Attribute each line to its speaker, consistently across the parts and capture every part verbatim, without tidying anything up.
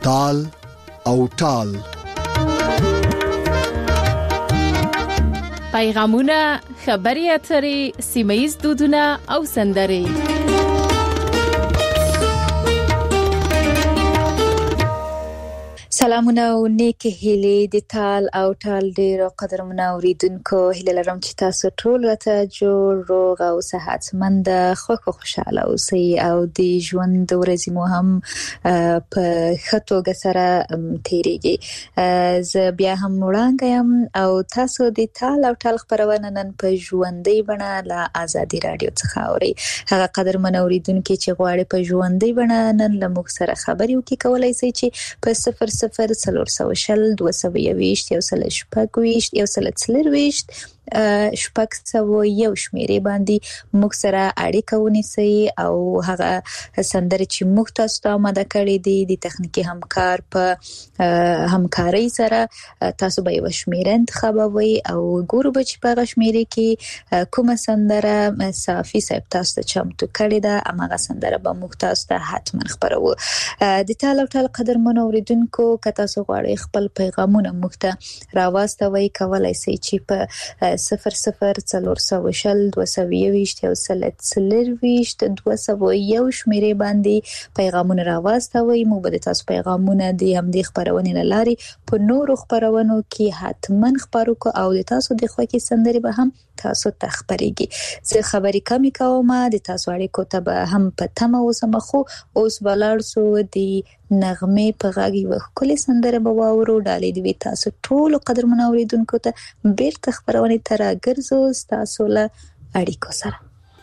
Speaker 1: تال او ټال.
Speaker 2: پیغامونه، خبري اترې، سیمه‌یز دودونه او سندرې.
Speaker 3: سلامونه او نیکی هیلې د تال او ټال ډیر قدرمن اوریدونکو، هیله لرم چې تاسو ټول راته جوړ روغ او صحتمند، خوښ او خوشاله اوسئ او د ژوند ورځې مو هم په ښه توګه سره تیریږي. زه بیا هم وړاندې یم او تاسو د تال او ټال خبرونه نن په ژوندۍ بڼه له آزادي رادیو څخه اورئ. هغه قدرمن اوریدونکو چې غواړي په ژوندۍ بڼه نن له موږ سره خبرې وکړي، کولای شي چې په صفر صفر څلور سوه شل دوه سوه یوویشت یو سل شپږ ویشت یو سل څلور ویشت شپږ سوه یو شمیرې باندې موږ سره اړیکه ونیسئ او هغه سندرې چې موږ تاسو ته آماده کړې دي د تخنیکی همکار په همکارۍ سره تاسو به یو شمیره انتخابوي او ګورو به چې په هغه شمیرې کې کومه سندره صافي صاحب تاسو ته چمتو کړې ده، هغه سندره به موږ تاسو ته حتما خبرو. د تال او ټال قدرمن اوریدونکو، که تاسو غواړئ خپل پیغامونه موږ ته راوستوئ، کولای شئ چې په صفر صفر څلور سوه شل دوه سوه یوویشت یو سل څلور ویشت دوه سوه یو شمیرې باندې پیغامونه راوستوئ. موږ به تاسو پیغامونه د همدې خبرونې له لارې په نورو خبرونو کې حتما خبرو کو او د تاسو د خوښې سندرې به هم تاسو ته خبرېږي. زه خبرې کمی کوم، د تاسو اړیکو ته به هم په تمه اوسم، خو اوس بلار سو د نغمې په غږ یو ښکلې سندره به واورو. ډالۍ دی تاسو ټول قدرمن اوریدونکو ته بیرته خبرونه تر راګرځو تاسو له اړیکو سره.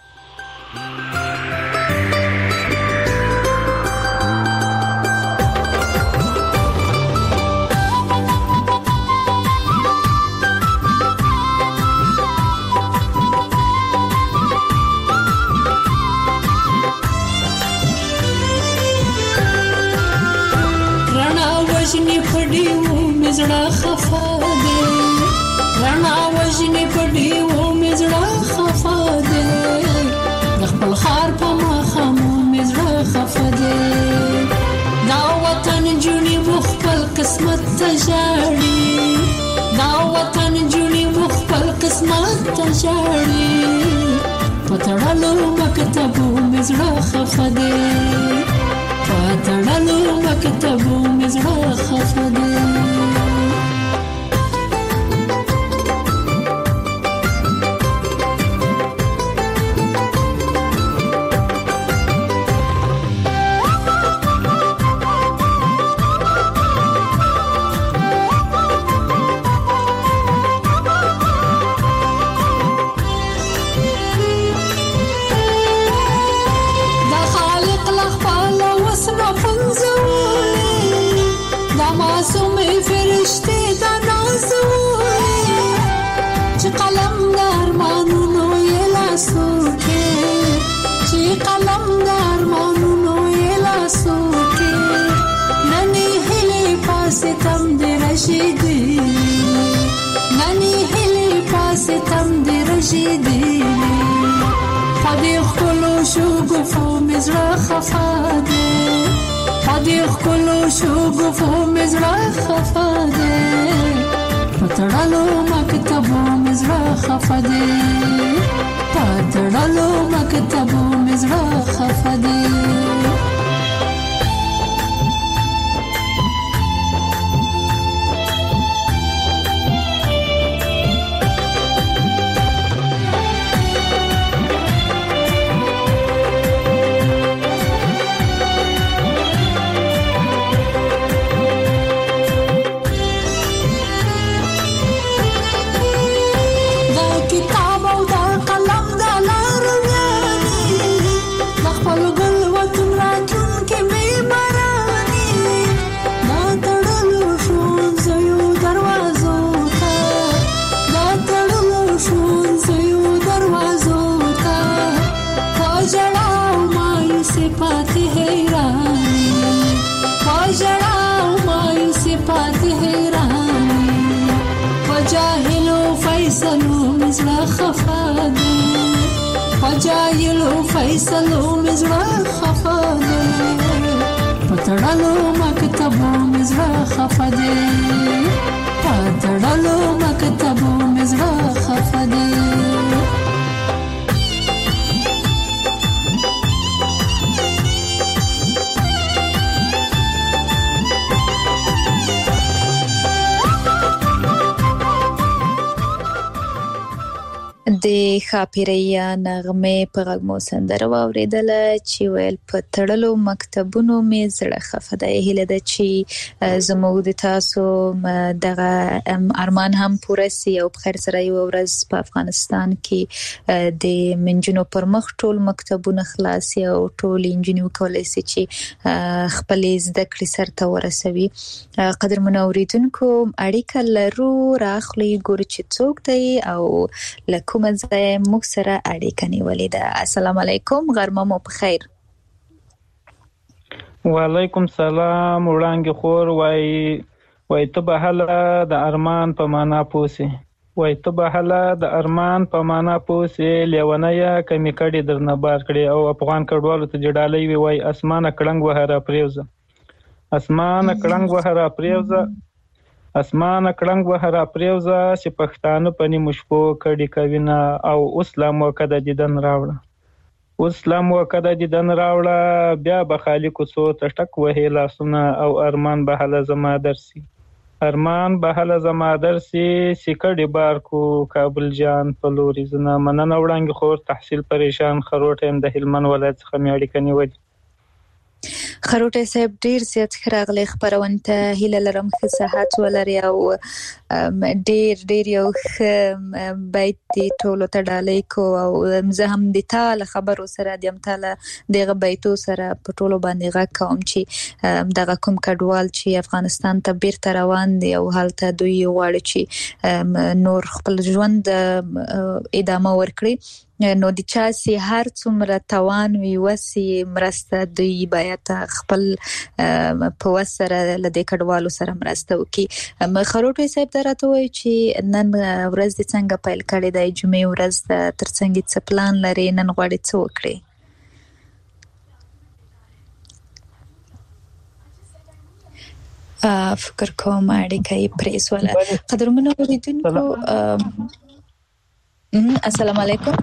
Speaker 4: وجنی پډیو مزړه خفا ده، رانا وجنی پډیو مزړه خفا ده، د خپل خار په مخامو مزړه خفا ده، دا وطن جونی مخبل قسمت تجاړي، دا وطن جونی مخبل قسمت تجاړي، پتړلو مکتبو مزړه خفا ده، پتړلو مکتبو مزړه خفا ده. جایلو فیصلو مزړه خفا ده، پتړلو مکتبو مزړه خفه دی پاتړلو مکتبو مزړه خفه دی
Speaker 3: د خاپیریا نغمه په غږمو سندره واوریدله چې ویل په تړلو مکتبونو مې زړه خفه دی. هیله ده چې زموږ د تاسو دغه ارمان هم پوره سي او په خیر سره یو ورځ په افغانستان کې د منجنو پر مخ ټول مکتبونه خلاصي او ټول انجنیو کولای سي چې خپل زده کړې سرته ورسوي. قدر منوریدونکو اړیکه لرو راخلي ګور چې څوک دی او لکه مزه موږ سره اړیکه نیولې ده. السلام علیکم، غرمه مو په خیر.
Speaker 5: وعلیکم سلام. وړانګې خور وای وای ته به هله د ارمان په معنا پوسی وای ته به هله د ارمان په معنا پوسی لیونیا کمی کړي درنه بار کړي او افغان کډوالو ته جړالې وی وای اسمانه کړنګ وهره پریوزه اسمانه کړنګ وهره پریوزه اسمانه کړنګ وهره پریوزه چې پښتانه پني مشپو کړي کوینه او اوس لا موقع د دیدن راوړه اوس لا موقع د دیدن راوړه بیا به خالق څو تشک وهي لاسونه او ارمان به هله زما درسي ارمان به هله زما درسي سکړي بار کو کابل جان په لوري زنه مننه وړانګ خور تحصیل پریشان خروټ هم د هلمند ولایت څخه میاړي کني ودی
Speaker 3: خروټه صاحب ډیر زیات خراغلی خبرونه ته هیله لرم چې صحت ولري او ډیر ډیر یو بیت دی ټولو ته ډالې کو او زه هم د تاله خبرو سره د امتاله دغه بیتو سره په ټولو باندې غږ کوم چې دغه کوم کډوال چې افغانستان ته بیرته روان دي او هلته دوی غواړي چې نور خپل ژوند ادامه ورکړي نو د چا سي هر څومره توان وي وسي مرسته دوی باید خپل په وسره لدې کډوالو سره مرسته وکي. خروټوي صاحب درته وایي چې نن ورځ د څنګه پیل کړي د جمعې ورځ د ترڅنګ څه پلان لري نن غواړي څه وکړي؟ فکر کوم اړیکه یې پریس ولا قدرمنو اوریدونکو. السلام علیکم.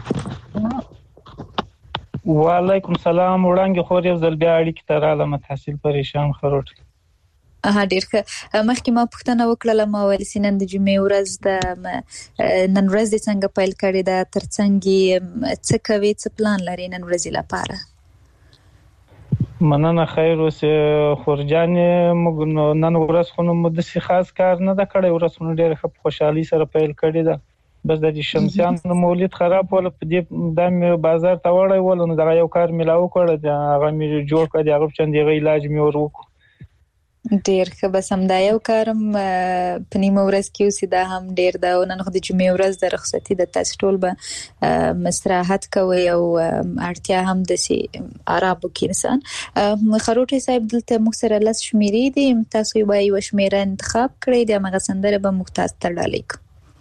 Speaker 5: وعلیکم سلام. وړانګې خور یو ځل بیا اړیکې ته راغلم تحصیل پریشان خروټ.
Speaker 3: اه ډیر ښه. مخکې ما پوښتنه وکړه ما ویل سینن د جمعې ورځ د نن ورځ د څنګه پیل کړي دا ترڅنګ څه کوي څه پلان لري نن ورځ لپاره؟
Speaker 5: مننه خیر اوسه خورجان. موږ نن ورځ خو نو د سي خاص کار نه دا کړی ورځ نو ډیر ښه خوشحالي سره پیل کړي دا بس د شمسیان مولید خراب ول په دې د بازار ته وړای ول نو دا یو کار ملاو کړ دا هغه می جوړ کړ دا هغه چند یو علاج می ورو
Speaker 3: ډیر ښه. بس هم دا یو کارم په نیمه ورځ کې اوسې دا هم ډیر دا نن خو د جمعې ورځ د رخصتي د تاسو ټول به مستراحت کوي او اړتیا هم د سي عربو کې انسان. خروټي صاحب دلته موږ سره لاس شمیرې دي تاسو یې وایي وشمیره انتخاب کړئ د هغه سندره به مختص تړلې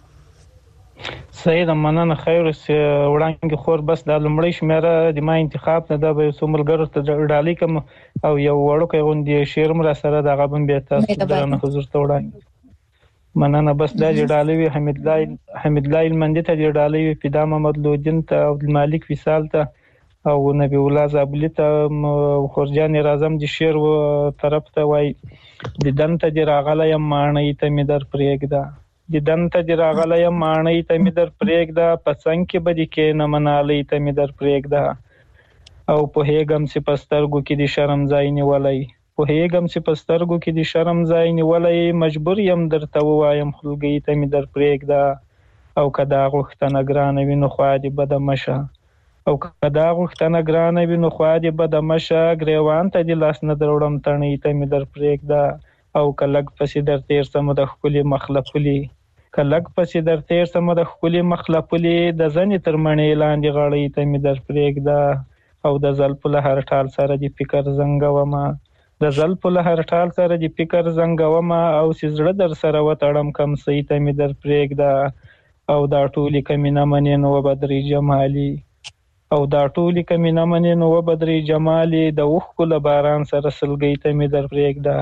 Speaker 5: سید مننه خیر اوسه وړانګې خور بس د لمړی شمیره د ما انتخاب نه دا به سوملګرو ته ډالې کوم او یو وړوکی غوندې شعر مر سره د غبن به تاسو درنه حضور ته وړاندې مننه بس د ډالې وی حمید الله حمید الله المندي ته ډالې وی فدا محمد لودین ته عبد الملک وصال ته او نبی الله زابلی ته خورجان اعظم د شعر و طرف ته وای د دنته د راغله یم مانې ته می در پرېګدا د دنته د راغله یم مانې ته می در پرېګدا پسنګ کې بدی کې نه منالې ته می در پرېګدا او په هیګم سي پسترګو کې د شرم ځای نیولای په هیګم سي پسترګو کې د شرم ځای نیولای مجبور یم درته وایم خلګي ته می در پرېګدا او کدا غوښتنه ګرانه وینو خو دې بدمشه او کدا غوښتنه ګرانه وینو خو دې بدمشه ګریوان ته د لاس نه دروړم تڼې ته می در پرېګدا او کلګ پسې در تیر سم د خپل مخلفلی کلګ پسې در تیر سم د خپل مخلفلی د ځنې تر مڼې لاندې غړې ته می در پرېګدا او د زل په هر ټال سره د فکر زنګوما د زل په هر ټال سره د فکر زنګوما او سزړه در سره وټړم کم سي ته می در پرېګدا او دا ټولي کمینه منې نو بدري جمالي او دا ټولي کمینه منې نو بدري جمالي د وښ کله باران سره سلګي ته می در پرېګدا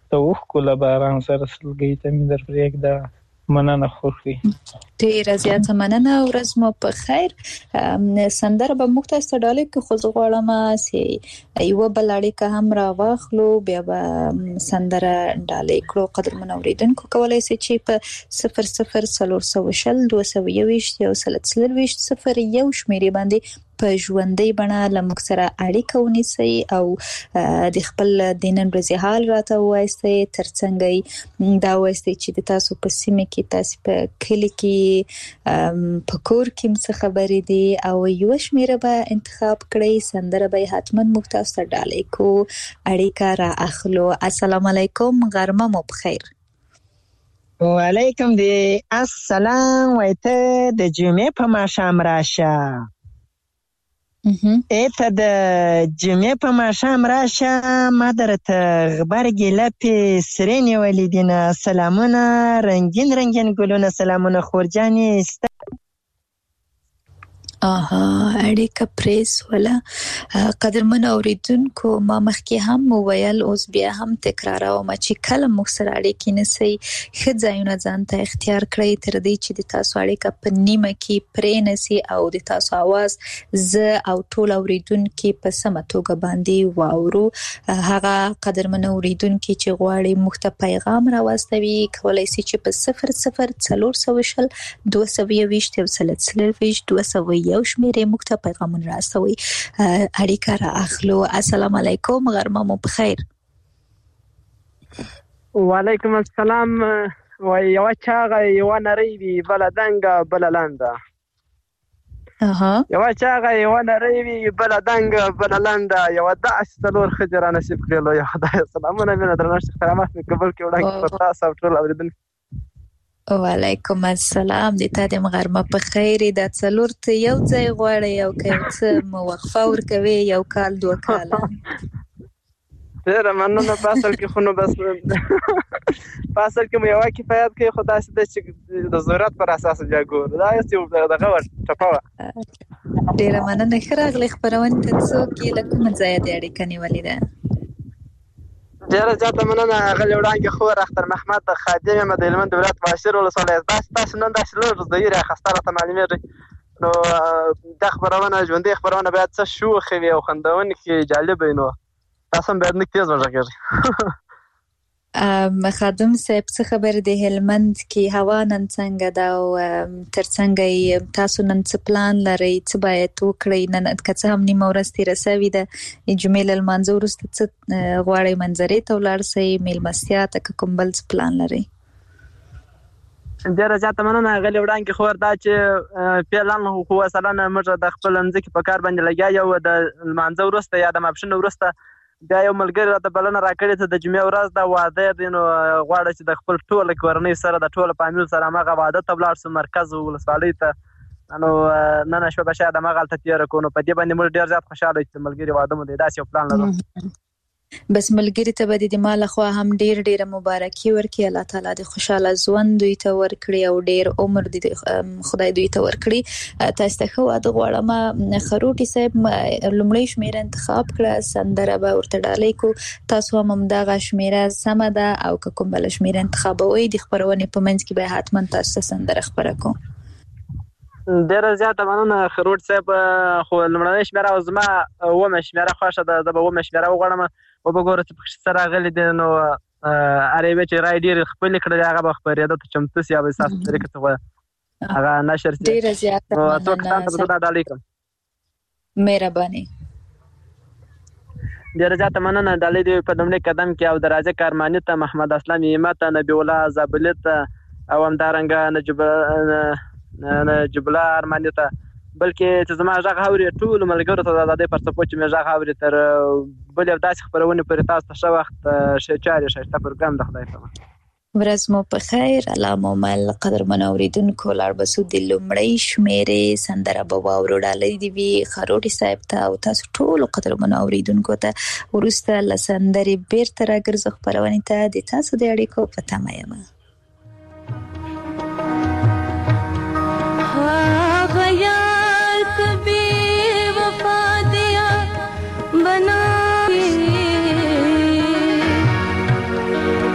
Speaker 5: ته اوښکو له باران سره سلګۍ ته مې در پرېږده. مننه خوښي
Speaker 3: ډیره زیاته مننه. ورځ مو په خیر. سندره به موږ تاسو ته ډالۍ کې خو زه غواړم چې یو بل اړیکه هم را واخلو بیا به سندره ډالۍ کړو. قدرمن اوریدونکو کولای شي چې په صفر صفر څلور سوه شل دوه سوه یوویشت یو سل څلرویشت صفر یو شمیرې باندې په ژوندۍ بڼه له موږ سره اړیکه ونیسئ او د خپل د نن ورځې حال راته ووایئ، ترڅنګ دا ووایئ چې د تاسو په سیمه کې، تاسو په کلي کې، په کور کې څه خبرې دي او یو شمیره به انتخاب کړئ. سندره به حتما موږ تاسو ته ډالۍ کو، اړیکه را اخلو. السلام علیکم، غرمه مو بخیر.
Speaker 6: وعلیکم دی السلام. وایته د جمعې په ماښام راشه، ایته د جمعې په ماښام راشه، ما درته غبرګې لپې سرې نیولې دینه. سلامونه رنگین رنگین ګلونه، سلامونه خورجانې ستا.
Speaker 3: آها اړیکه پریس ولا. قدرمن اوریدونکو ما مخکې هم وویل، اوس بیا هم تکراروم چې کله موږ سره اړیکې نیسئ ښه ځایونه ځان ته اختیار کړئ تر دې چې د تاسو اړیکه په نیمه کې پرې نسي او د تاسو اواز زه او ټول اوریدونکي په سمه توګه باندې واورو. هغه قدرمن اوریدونکي چې غواړي موږ ته پیغام راوستوي کولای شي چې په صفر صفر څلور سوه شل دوه سوه یوویشت یو سل څلرویشت دوه سوه یو شمیرې موږ ته پیغامونه راستوي. اړیکه را اخلو. السلام علیکم، غرمه مو بخیر.
Speaker 7: وعلیکم السلام. و یو چاغه یو نری وی بل دنګ بل لنده.
Speaker 3: اها
Speaker 7: یو چاغه یو نری وی بل دنګ بل لنده. یو داس څلور خجر نصیب کړلو. یا خدای سلامونه مینه درنښت احترامات مې قبول کړو. ډاکټر په تاسو ټول اوریدل.
Speaker 3: وعلیکم السلام. د تا د غرمه په خیر. د څلور ته یو ځای غواړي او که څه مو وقفه ورکوي یو کال دوه کاله.
Speaker 7: ډیره مننه. پاسل کې خو نو بس پاسل کې مو یو کفایت کې خدای ستاسو چې د ضرورت پر اساس بیا ګور دا یو دغه ور ټپاوه.
Speaker 3: ډیره مننه. خراغلی خبرونه ته څوک یې لکه مزایا د اړیکې نیولې ده.
Speaker 7: ډیره زیاته مننه. غل وړاندې خو اختر محمد خادم یم د هلمند ولایت باشر ولسوالۍ. تاسو تاسو نن داسې لږ زده یې راخسته راته معلومېږي نو دا خبرونه ژوندۍ خبرونه باید څه شوخې وي او خندونکې جالبه وي. نو تاسو هم باید لږ تیز وغږېږئ.
Speaker 3: خادم صاحب څه خبر دی هلمند کې هوا نن څنګه ده او ترڅنګ تاسو نن څه پلان لرئ، څه باید وکړئ نن که څه هم نیمه ورځ تېره سوې ده، جمعې له لمانځه وروسته څه غواړئ منظرې ته ولاړ شئ، میلمستیا ته که کوم بل څه پلان لرئ؟
Speaker 7: ډېره زیاته مننه. غلې وړاندې خبر دا چې فعلا خو مثلا موږ د خپل ځمکې په کار باندې لګیا یو د لمانځه وروسته یا د ماپښین وروسته بیا یو ملګری راته بلنه راکړې ته د جمعې ورځ ده واده دی نو غواړه چې د خپل ټوله کورنۍ سره د ټوله فامیل سره هماغه واده ته ولاړ شو مرکز ولسوالۍ ته. نو نن شپه به شاید هماغه هلته تېره کړو. نو په دې باندې موږ ډېر زیات خوشحاله یو چې ملګري واده مو دی. داسې یو پلان لرو.
Speaker 3: بس ملګری ته به د ما لخوا هم ډیر ډیره مبارکي ورکړي. الله تعالی د خوشاله ژوند دوی ته ورکړي او ډیر عمر دې خدای دوی ته ورکړي. تاسو ته خو د غواړم خروټي صاحب لومړی شمیره انتخاب کړه، سندره به ورته ډالۍ کو. تاسو هم همدغه شمیره سمه ده او که کوم بل شمیره انتخابوي د خبرونې په منځ کې به حتما تاسو ته سندره خبره کوم.
Speaker 7: ډېره زیاته مننه خروټ صاحب. خو لومړنۍ شمیره او زما اومه شمیره خوښه ده. زه به اومه شمیره وغواړم. وبګوره چې پکې څه راغلي دي نو هر یوې چې رایې ډېرې خپلې کړلې هغه به خپرېده ته چمتو سي یا به ستاسو په طریقه څه هغه نشر سي.
Speaker 3: ډېره زیاته
Speaker 7: مننه. ټول کسان ته به زه دا ډالۍ کړم.
Speaker 3: مهرباني.
Speaker 7: ډېره زیاته مننه. ډالۍ دې په لومړي قدم کې او د راجک ارماني ته، محمد اسلام همت ته، نبي الله زابلي ته او همدارنګه نجیب نجیب الله ارماني ته، بلکې چې زما غږ اوري ټولو ملګرو ته د ازادۍ پر څپو چې مې غږ اوري تر بلې او داسې خپرونې پورې تاسو ته ښه وخت ښې چارې ښایسته پروګرام د خدای په امان.
Speaker 3: ورځ مو په خیر. الله مو مل. قدرمن اوریدونکو لاړ به سو د لومړۍ شمیرې سندره به واورو. ډالۍ دې وي خروټي صاحب ته او تاسو ټولو قدرمن اوریدونکو ته. وروسته له سندرې بیرته راګرځو خپرونې ته. د تاسو د اړیکو په تمه یم.
Speaker 8: बना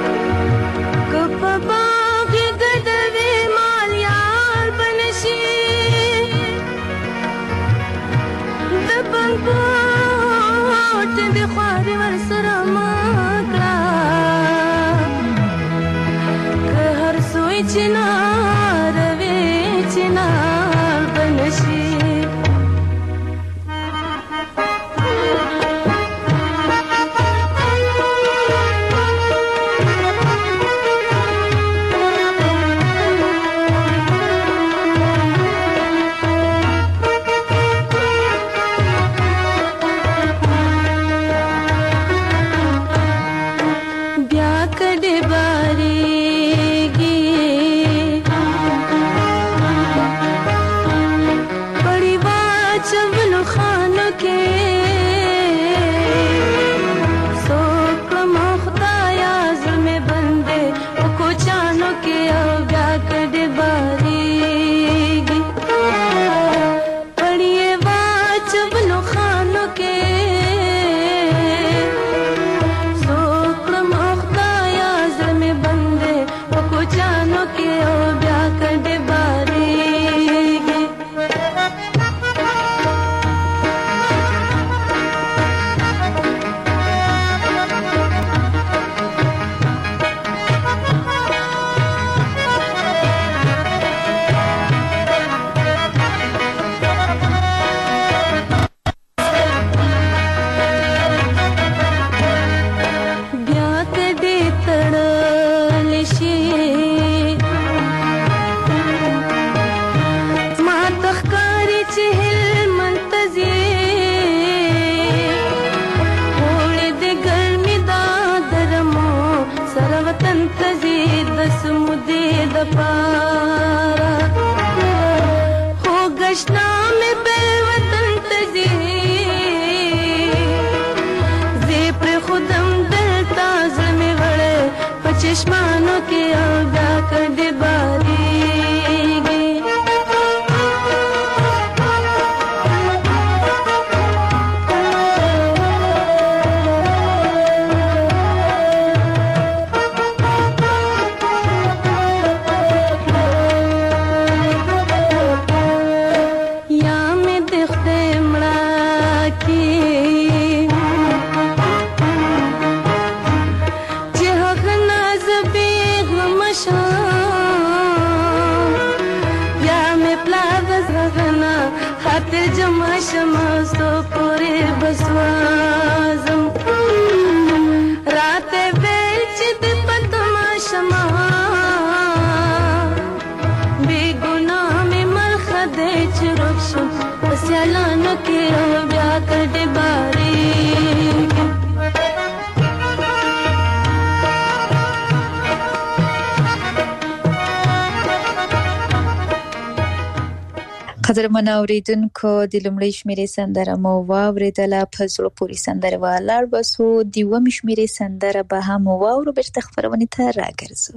Speaker 3: قدرمن اوریدونکو د لومړۍ شمیرې سندره مو واوریدله، په زړه پورې سندره ولاړ بسو. د اوومې شمیرې سندره به هم واورو، بیرته خپرونې ته راګرځو.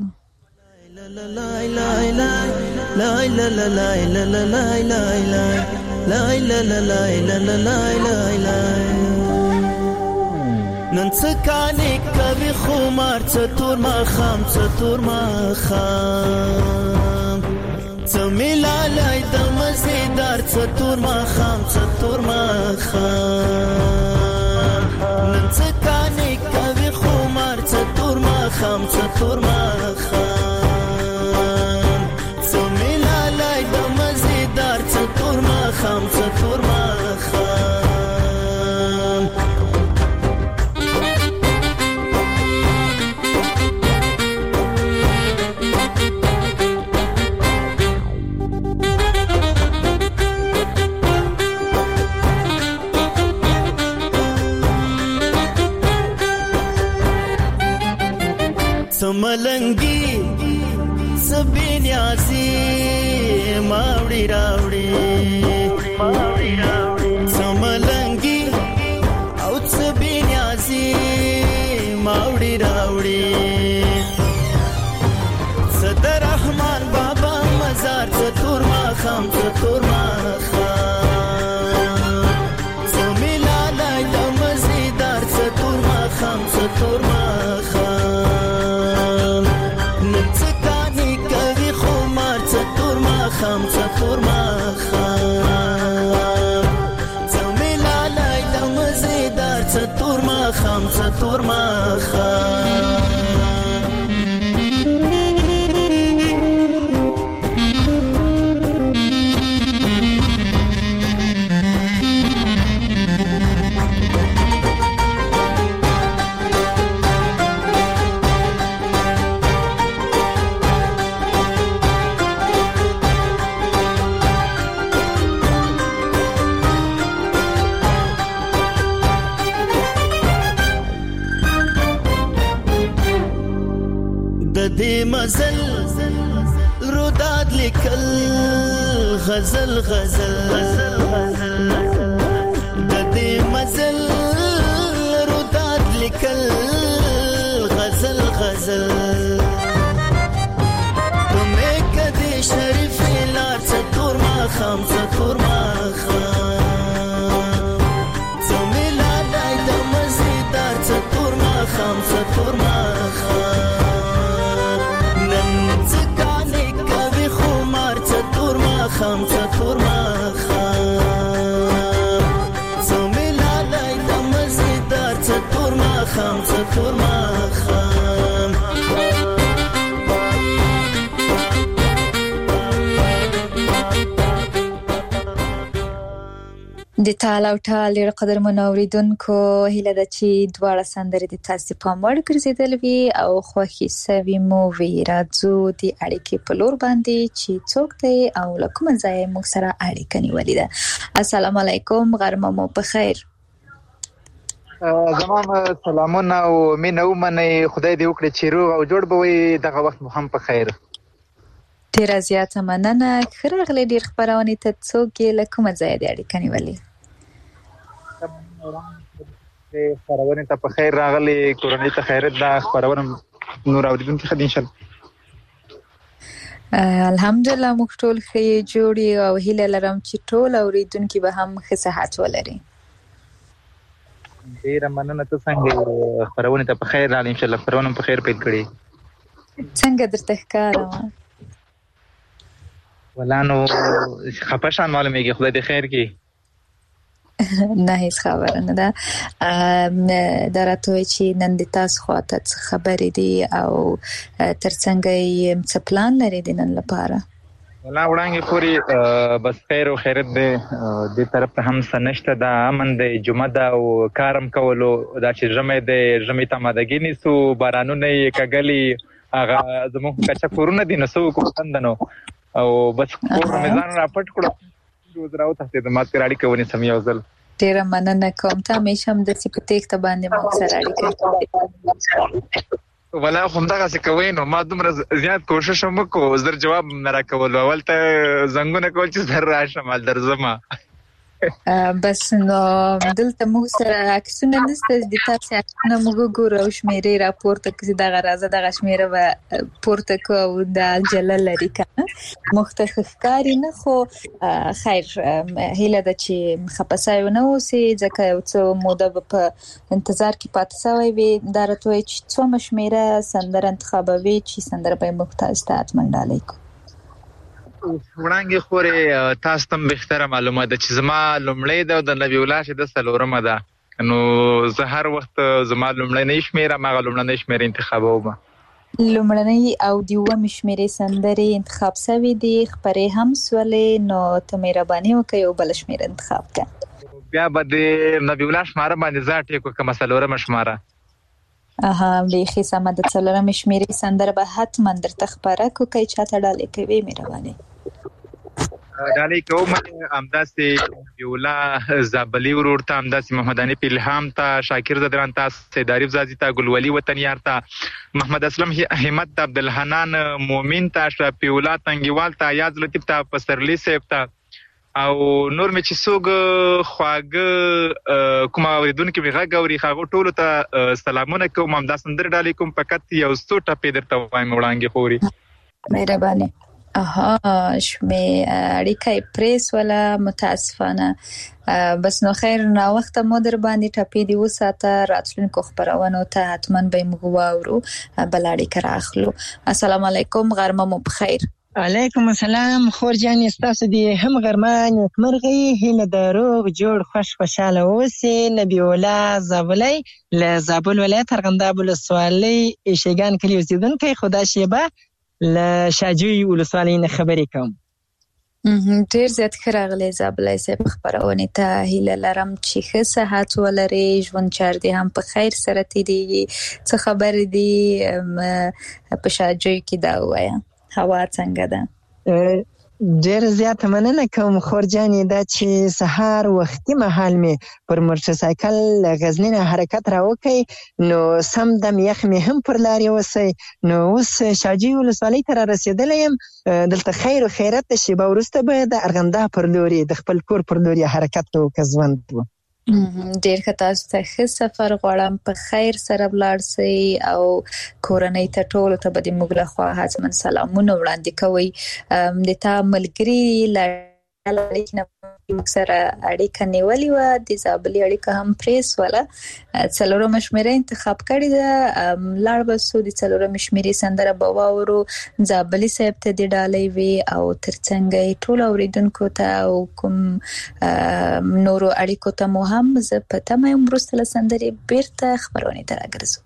Speaker 8: نن څه کانې کوي خمار، څه تور ماښام څه تور ماښام، څه ملالای د مزیدار څه تور ماښام څه تور ماښام، نن څه کانې کوي خمار، څه تور ماښام څه تور ماښام، څه ملالای د مزیدار څه تور ماښام څه تور ماښام. سملنگی سبینیازی ماوڑی راوڑی سملنگی او سبینیازی ماوڑی راوڑی صدر رحمان بابا مزار چطور ماخام چطور ماخام، سمیلالای دمزیدار چطور ماخام چطور ماخام، خام چطور ماخام، څو ملالای د مزیدار چطور خام څه تور ما خام دې مزل روداد لیکل غزل غزل د دې مزل روداد لیکل غزل غزل تمه کدي شریف لار څه تور ما خام څه تور ما خام زمي لا دای د مزیدار څه تور ما خام څه تور ما خام خام څه تور ما خام زمي لالای د مزیدار څه تور ما خام څه تور ما خام
Speaker 3: د تال او ټال ډېر قدر منوریدونکو هیله ده چې دواړه سندرې د تاسو په مړ ګرځیدل وي او خوښي سوي مو وي. راځو د اړیکې په لور باندې چې څوک دی او له کومه ځایه موږ سره اړیکه نیولې ده. السلام علیکم، غرمه مو په خیر.
Speaker 9: زمام سلامونه او مینه ومنئ، خدای دې وکړي چې روغ او جوړ به وي، دغه وخت مو هم په خیر.
Speaker 3: ډېره زیاته مننه. ښه راغلی ډېر خپرونې ته. څوک یې له کومه ځایه د اړیکه نیولې؟
Speaker 9: خپرونې ته په خیر راغلی، کورنۍ ته خیرت ده. خپرونه نور اوریدونکو ښه دي انشاءالله.
Speaker 3: الحمدلله موږ ټول ښه جوړ یو او هیله لرم چې ټول اوریدونکي به هم ښه صحت ولري.
Speaker 9: ډېره مننه. ته څنګه خپرونې ته په خیر راغلی؟ انشاءالله خپرونه په خیر پیل کړي.
Speaker 3: څنګه درته ښکارم؟
Speaker 9: ولا نو خپه شان معلومیږي، خدای دې خیر کړي.
Speaker 3: نه هیڅ خبره نه ده. دا راته وایي چې نن د تاسو خواته څه خبرې دي او ترڅنګ یې څه پلان لري د نن لپاره؟
Speaker 9: ولا وړاندې پوری بس خیر او خیرت دې دې طرف ته هم سنشته ده، امن دې جمعه ده او کارم کولو دا چې ژمې دې ژمې ته مادګی نیسو، بارانونه یې کګلی هغه زموږ کچا کورونه دي نسو کومندنو او بس کور میدان را پټ کړو روز راو ته د مات کراړي کوي سم یو ځل.
Speaker 3: ډیره مننه کوم. ته همیشه هم د سپټیک ته باندې مو سره اړیکه
Speaker 9: ولا هم دغه څه کوي نو ما دومره زیات کوشش وکړو زر جواب نه راکول، اول ته زنګونه کول چې زر راشم ال درځم.
Speaker 3: بس نو دلته موږ سره عکسونه نشته، د تاسو عکسونه موږ ګورو او شمیرې راپورته کړي، دغه راځه دغه شمیره به پورته کو او د جلل لري کنه مختخ ښکاری نه. خو خیر هیله ده چې خپسای نه اوسې ځکه یو څو موده په انتظار کې پاتې شوی وي. دا راته وایي چې څو مشمیره سندره انتخابوي چې سندره به مختاز ته اتمن ډالۍ کو.
Speaker 9: وړاندې خوري تاسو ته بهتره معلومات ده چې زما لومړی ده د نبی الله شه د سلورمه ده، نو زه هر وخت زما لومړی نه شمیره ما لومړی شمیره انتخابوم.
Speaker 3: لومړنۍ او دیوه مشمیره سندرې انتخاب شوی دي، خبرې هم سولې، نو ته مهرباني وکړئ او بل شمیره انتخاب کړه.
Speaker 9: بیا به د نبی الله شماره باندې ځا ټیکو کوم سلورمه شماره.
Speaker 3: اها بیخي سمه ده. څلورمه شمیره سندره به حتما درته خبره کو کوي چاته ډالۍ کوي مهرباني
Speaker 9: ډالۍ کوم. امداسي یولا زابلی ورور ته، امداسي محمد انیف الهام ته، شاکر زدران ته، سیداریف زازی ته، ګلولی وطن یار ته، محمد اسلم همت ته، عبدالحنان مومن ته، اشرف یولا تنګیوال ته، یاد لطیف ته، پسرلی صاحب ته او نور مې چې څوک خواږه کوم اوریدونکو می غږ اوري هغه ټولو ته سلامونه کوم. امدا سندر ډالۍ کوم، فقط یو څو ټپې درته وایم وړاندې خوري
Speaker 3: مهرباني. اها شمه اړیکه پریس ولا متاسفانه بس نو خیر نو وخت مو در باندې ټپې دی وساته، راتلونکو خبرونه ته حتما به موږ واورو بل اړیکه راخلو. السلام علیکم، غرمه مو بخیر.
Speaker 6: علیکم السلام خور جانې ستاسو دې هم غرمه نیکمرغي هیله د روغ جوړ خوش خوشحاله اوسې. نبی الله زابلی له زابل ولایت ارغنداب ولسوالۍ شیګان کلي اوسېدونکی، خو دا شیبه له شاجوی ولسوالۍ نه خبرې کوم.
Speaker 3: ډېر زیات ښه راغلی زابلی صاحب، خپرونې ته هیله لرم چې ښه صحت ولرې، ژوند چار دې هم په خیر سره تېرېږي. څه خبرې دي په شاجوی کې دا ووایه، هوا څنګه ده؟
Speaker 6: ډېر زیاته مننه کوم خور جانې، دا چې سهار وختي مهال مې پر موټرسایکل له غزني نه حرکت راوکړی نو سم دم یخ مې هم پر لارې وسی، نو اوس شاجوی ولسوالۍ ته را رسېدلی یم. دلته خیر و خیرت د شیبه وروسته به د ارغنداب پر لورې د خپل کور پر لورې حرکت وکړه ژوند و.
Speaker 3: ډېر ښه، تاسو ته ښه سفر غواړم، په خیر سره ولاړ سئ او کورنۍ ته ټولو ته به د موږ لخوا حتما سلامونه وړاندې کوئ. د تا ملګري له اړیکې نه موږ سره اړیکه نیولې وه، د زابلي اړیکه هم پرې سوله، څلورمه شمېره انتخاب کړې ده. لاړ به سو، د څلورمې شمېرې سندره به واورو، زابلي صاحب ته د ډالۍ وي او ترڅنګ یې ټولو اورېدونکو ته او کوم نورو اړیکو ته مو هم زه په تمه یم وروسته له سندرې بیرته خپرونې ته راګرځو.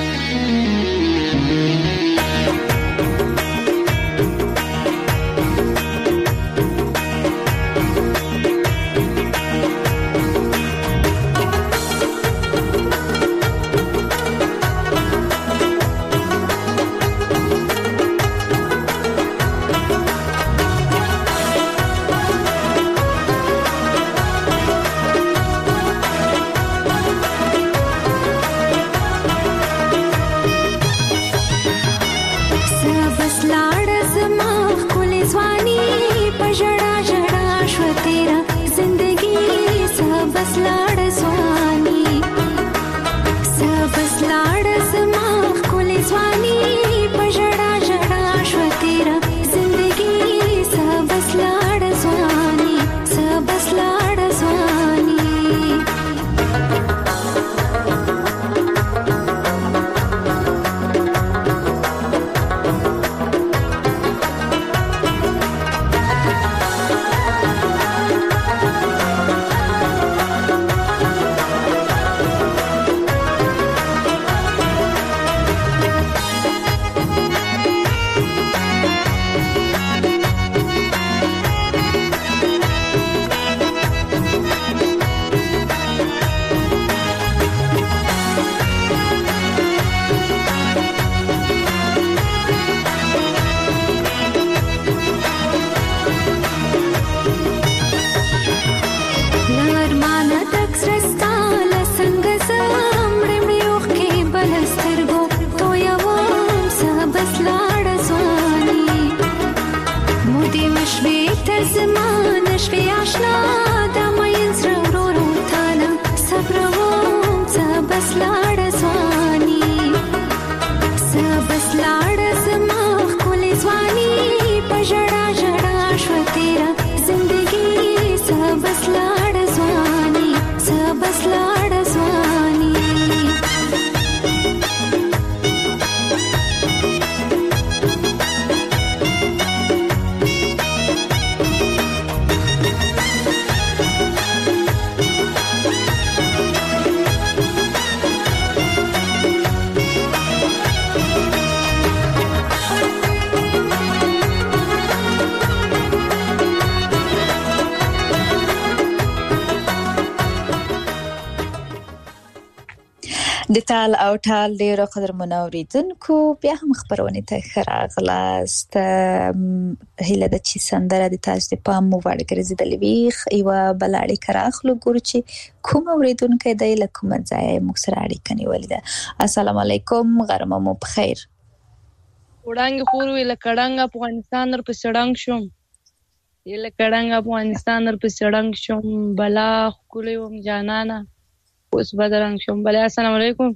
Speaker 3: د تال او ټال ډیرو قدرمنو اوریدونکو بیا هم خبرونه ته ښه راغلاست. هیله ده چې سندره د تاسو د پام مو وړ ګرځېدلې وي. یوه بل اړیکه راخلو ګورو چې کوم اوریدونکی دی له کومه ځایه موږ سره اړیکه نیولې ده. السلام علیکم، غرمه مو په خیر.
Speaker 10: وړانګې خور وی له کډنګ افغانستان در په سړنګ شوم یله کډنګ افغانستان در په سړنګ شوم بلا خولي وم جانانا اوس بدرنګ شوم. بله السلام علیکم.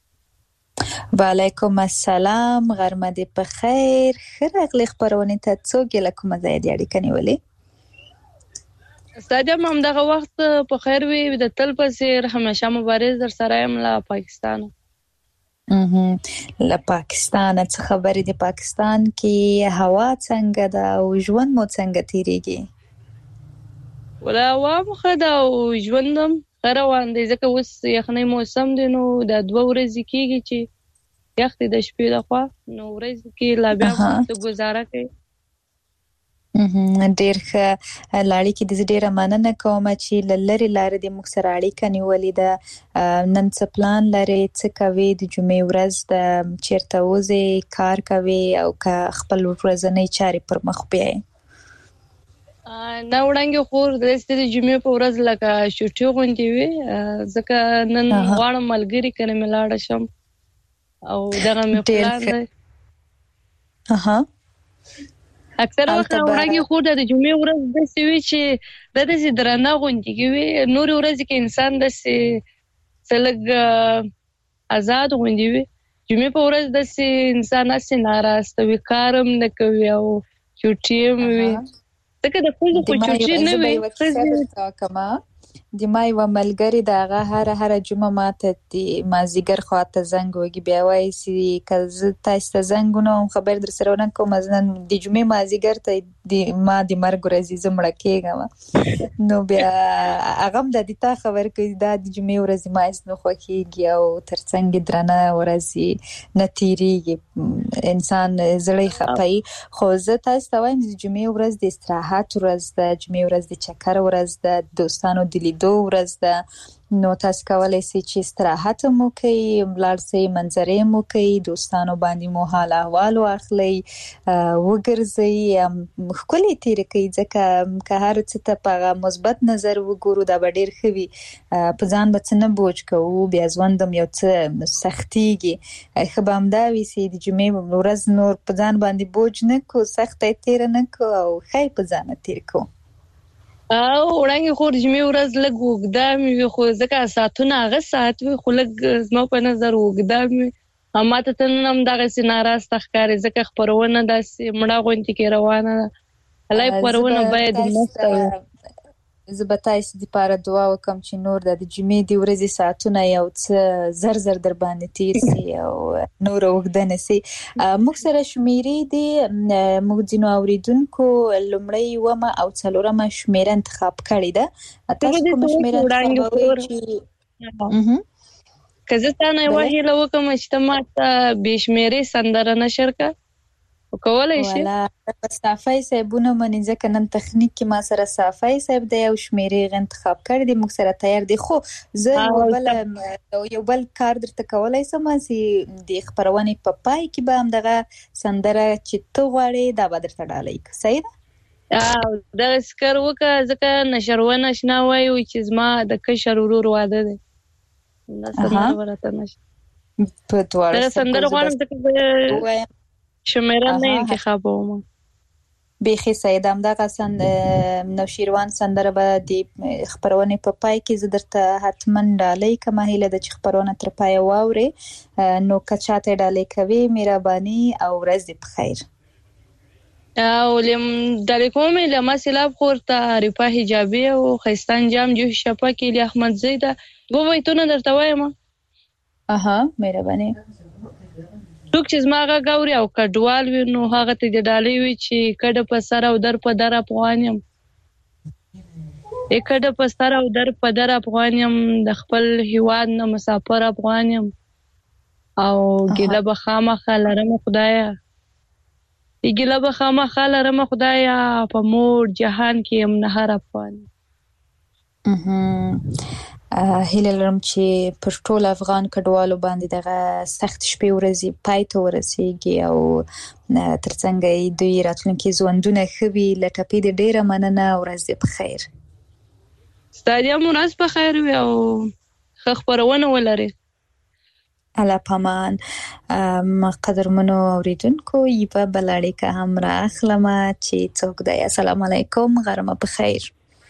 Speaker 3: وعلیکم السلام، غرمه دې په خیر. ښه راغلی خپرونې ته. څوک یې له کومه ځایه دې اړیکه نیولې؟
Speaker 10: استاد هم همدغه وخت په خیر وي، د تل په څېر همیشه مبارز در سره یم له پاکستانه.
Speaker 3: له پاکستان څخه خبرې د پاکستان کې هوا څنګه ده او ژوند مو څنګه تیریږي؟
Speaker 10: ولا هوا مخه ده او ژوندم روان دی ځکه اوس یخنۍ موسم دی نو دا دوه ورځې کېږي چې یخ دی د شپې لخوا نو ورځ کې لا بیا څه گزاره کوي.
Speaker 3: ډېر ښه لاړې کې د ډېره مننه کوم چې له لرې لارې د موږ سره اړیکه نیولې ده. نن څه پلان لرې، څه کوې د جمعې ورځ ده، چیرته وځې، کار کوې او که خپل ورځنۍ چارې پر مخ بیایې؟
Speaker 10: نه وړاندې خور د جمعې په ورځ لکه شوټي غونډې وي ځکه نن غواړم ملګري کره مې لاړه شم او دغه مې پلان دی.
Speaker 3: اها
Speaker 10: اکثر وخت وړاندې خور د جمعې ورځ داسې وي چې د داسې درنه غونډې کې وي، نورې ورځې کې انسان داسې څه لږ ازاد غونډې وي. جمعې په ورځ داسې انسان داسې ناراسته وي، کار هم نه کوي او چوټي هم وي. ځکه د ښځو خو چوټي نه وي.
Speaker 3: د ما یوه ملګرې د هغه هره هره جمعه ماته د مازدیګر خواته زنګ وږي، بیا وایي چې که زه تاسو ته زنګ ونه وم خبر در سره ونه کوم، نن د جمعې مازدیګر ته ما د مرګ ورځې زه مړه کېږم. نو بیا هغه هم د تا خبر کوي دا د جمعې ورځې ما هېڅ نه خوښېږي او تر څنګ درنه ورځې نه تېرېږي، انسان زړه یې خفه. خو زه تاسو ته وایم د جمعې ورځ د استراحت ورځ ده، جمعې ورځ د چکر ورځ ده، دوستانو د لیدو ورځ ده. نو تاسو کولی شئ چې استراحت مو کوي، ولاړ شئ منظرې مو کوي، دوستانو باندې مو حال احوال واخلئ، وګرځئ، ښکلې تېرې کوي. ځکه که هر څه ته په هغه مثبت نظر وګورو دا به ډېر ښه وي. په ځان به څه نه بوج کوو، بیا ژوند هم یو څه سختېږي. ښه به همدا وي چې د جمعې ورځ نور په ځان باندې بوج نه کړو، سخته یې تېره نه کړو او ښه یې په ځانه تېر کړو.
Speaker 10: او وړاندې خور جمعې ورځ لږ اوږده مې وي، خو ځکه ساعتونه هغه ساعت وي خو لږ زما په نظر اوږده مې وي. ماته ته نن هم دغسې ناراسته ښکاري ځکه خپرونه داسې مړه غوندې کې روانه ده. الله خپرونه باید مسته وي.
Speaker 3: زه به تاسو دپاره دعا وکړم چې نور د جمعې د ورځې ساعتونه یو څه زر زر در باندې تېر سي او نور اوږده نه سي. موږ سره شمېرې دي، موږ ځینو اورېدونکو لومړۍ اوومه او څلورمه شمېره انتخاب کړې ده. تاسو کومه شمېره انتخابوئ چې
Speaker 10: که زه تا نه یوه هیله وکړم چې ته ماته بې شمېرې سندره نشر کړه وکولی شي؟
Speaker 3: صافی صاحبونه مني ځکه نن تخنیک کې ما سره صافی صاحب دی او شمېرې انتخاب کړی دی، موږ سره تیار دی. خو زه یو بل کار درته کولی شم چې د خپرونې په پای کې به همدغه سندره چې ته غواړې دا به درته ډالۍ کړو. صحیح ده؟
Speaker 10: دغسې کار وکړه ځکه نشروان اشنا وایي چې زما د کشر ورور واده دی. دا سندره به راته نشي دغه سندره غواړم ځکه زه شمېره نه انتخابوم.
Speaker 3: بیخي سید همدغه نوشیروان سندره به د خپرونې په پای کې زه درته حتما ډالۍ کوم. هیله ده چې خپرونه تر پایه واورې. نو که چاته ډالۍ کوې مهرباني او ورځ دې په خیر.
Speaker 10: او ډالۍ کوم له ما سیلاب خور ته عارفه حجابي او ښایسته انجام جوهي شفق علي احمدزی ده. دوه بیتونه درته وایم.
Speaker 3: اها مهرباني.
Speaker 10: څوک چې زما غږ اوري او کډوال وي نو هغه ته د ډالۍ وي چې کډه په سر او در په در افغان یم، کډه په سر او در په در افغان یم، د خپل هیواد نه مسافر افغان یم او ګیله به خامخا لرم خدایه، ګیله به خامخا لرم خدایه، په مور جهان کې یم نه هر افغان.
Speaker 3: هیله لرم چې پر ټول افغان کډوالو باندې دغه سخت شپې ورځې پای ته ورسیږي او ترڅنګ یې دوی راتلونکي ژوندونه ښه وي. له ټپې دې ډېره مننه، ورځ دې په خیر.
Speaker 10: ستا دې هم ورځ په خیر وي او ښه خپرونه ولرې.
Speaker 3: الله پامان. قدرمنو اوریدونکو یوه بله اړیکه هم رااخلمه چې څوک دی. السلام علیکم، غرمه په خیر.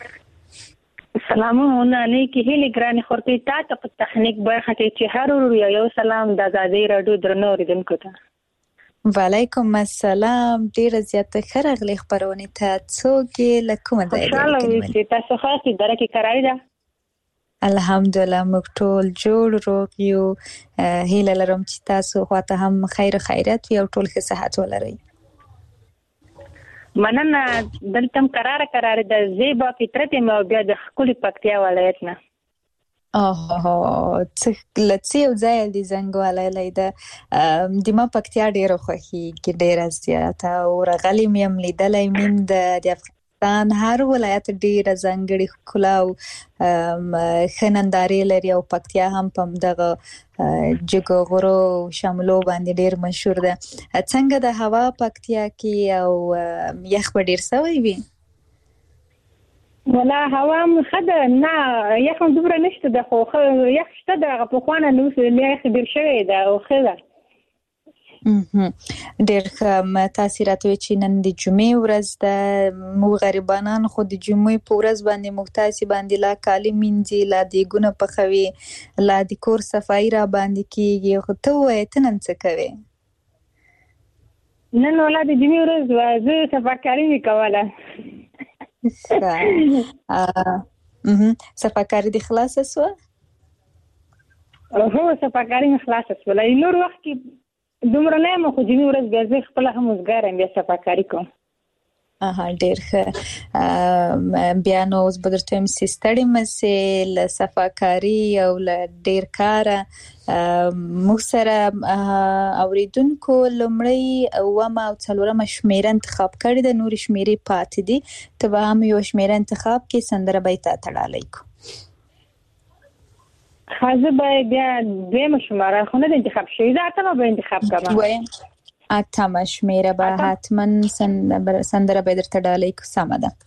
Speaker 11: سلامونه نیکی هیلې ګرانې خورتې تا ته په تخنیک برخه کې چې هر ورو یو سلام د ازادۍ راډیو درنو اوریدونکو ته.
Speaker 3: وعلیکم السلام، ډېره زیاته ښه راغلې خپرونې ته. څوک یې له کومه ځایه دی؟
Speaker 11: خوشحاله اوسئ. تاسو خاص اداره کې کرایه ده؟
Speaker 3: الحمدلله موږ ټول جوړ روغ یو. هیله لرم چې تاسو خواته هم خیر خیرات وي او ټول ښه صحت ولرئ.
Speaker 11: مننه. دلته قرار قرار د زیبا فطرت مو بیا د خپل پکتیا ولایت نه
Speaker 3: اوه څه لڅي او ځای د زنګوالای لیدا د ما پکتیا ډیره خوښي ډیره زیاته او رغلی مې هم لیدلای مين د افغانستان هر ولایت ډیره ځانګړي ښکلا او خننداري لري او پکتیا هم په دغه جګو غرو شاملو باندې ډیر مشهور ده. څنګه د هوا پکتیا کې او یخ به ډیر سوی وي؟
Speaker 11: ولا هوا مخده نه یخ هم دومره نشته د خو یخ شته د په خوانه نو یخ ډیر شوی ده او خله
Speaker 3: ډیر تاثیرات وی چې نن د جمعې ورځ د مو غریبانان خو د جمعې په ورځ باندې مختاسي باندې لا کالی منځي لا د ګونه په خوي لا د کور صفای را باندې کیږي. خو ته وې ته نن څه کوي؟
Speaker 11: نن ولا د جمعې ورځ وځه صفاکاری وکواله.
Speaker 3: صفاکاری د خلاص سو؟
Speaker 11: هو صفاکاری خلاص سو. لا نور وخت کې دومره نه مخ جمعې ورځ بیا زه خپل هم وزګارم بیا صفاکاری کوم.
Speaker 3: اها ډیر ښه. بیا نو اوس به درته هم سیستړی مسې له صفاکاری او له ډیر کاره موږ سره اوریدونکو لومړی اومه او څلورمه شمیره انتخاب کړې ده، نورې شمیرې پاتې دي. ته به هم یو شمیره انتخاب کې سندره به یې تا تړلی کو.
Speaker 11: خازه به بیا دویمه شماره خو نه د انتخاب شوي زه اتمه به انتخاب کوم. اتمه
Speaker 3: شمیره به حتما سندره به درته ډالۍ کو. سمه ده.